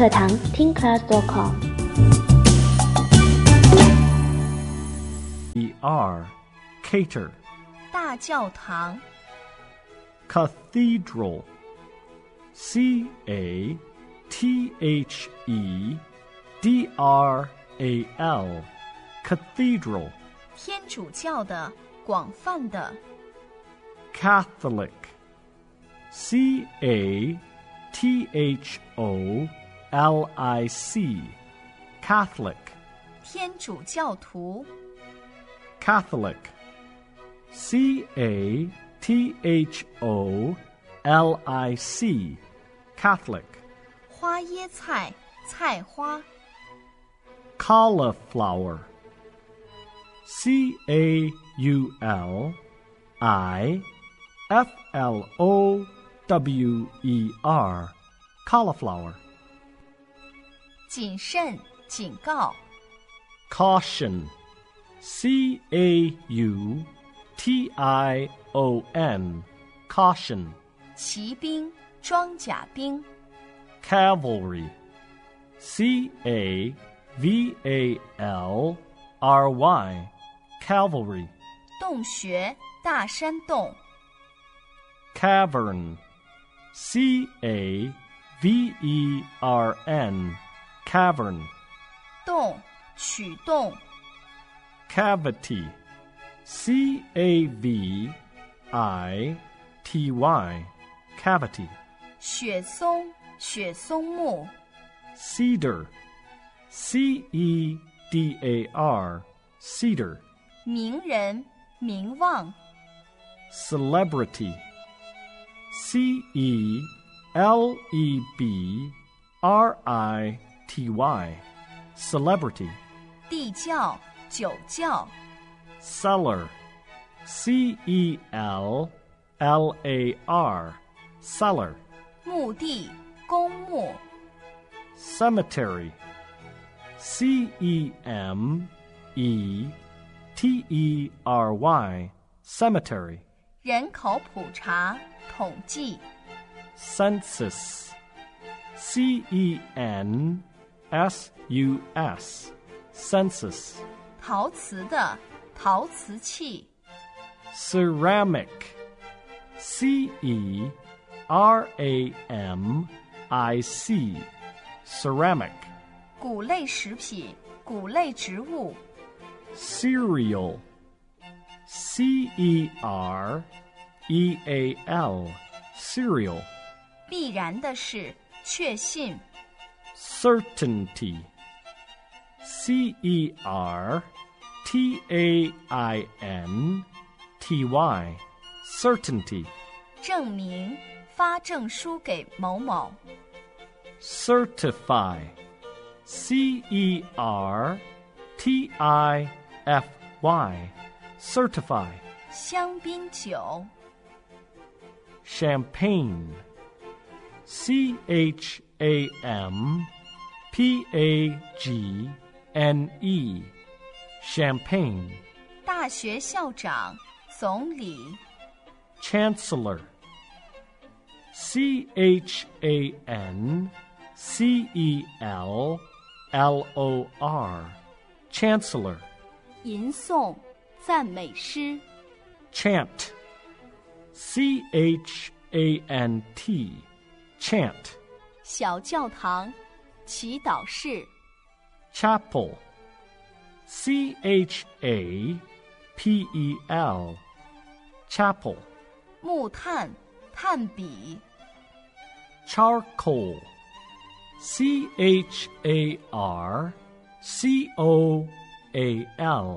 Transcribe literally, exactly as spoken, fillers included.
课堂 teen class dot com。 E R Cater 大教堂 Cathedral C A T H E D R A L Cathedral 天主教的广泛的 Catholic C A T H O L I C Catholic 天主教徒 Catholic C A T H O L I C Catholic 花椰菜菜花 Cauliflower C A U L I F L O W E R Cauliflower 谨慎警告 Caution C A U T I O N Caution 骑兵装甲兵 Cavalry C A V A L R Y Cavalry 洞穴大山洞 Cavern C A V E R N Cavern 洞曲洞 Cavity C A V I T Y Cavity 雪松雪松木 Cedar C E D A R Cedar 名人名望 Celebrity C E L E B R I T Y Celebrity 地窖酒窖 Cellar C E L L A R Cellar 墓地公墓 Cemetery C E M E T E R Y Cemetery 人口普查统计 Census C E N S U S Census 陶瓷的陶瓷器 Ceramic C E R A M I C Ceramic 谷类食品谷类植物 Cereal C E R E A L Cereal 必然的是确信 Certainty C E R T A I N T Y Certainty 证明发证书给某某 Certify C E R T I F Y Certify 香槟酒 Champagne C H A M P A G N E Champagne 大学校长总理 Chancellor C H A N C E L L O R Chancellor 吟诵赞美诗 Chant C H A N T Chant 小教堂祈祷室 Chapel C H A P E L Chapel 木炭炭笔 Charcoal C H A R C O A L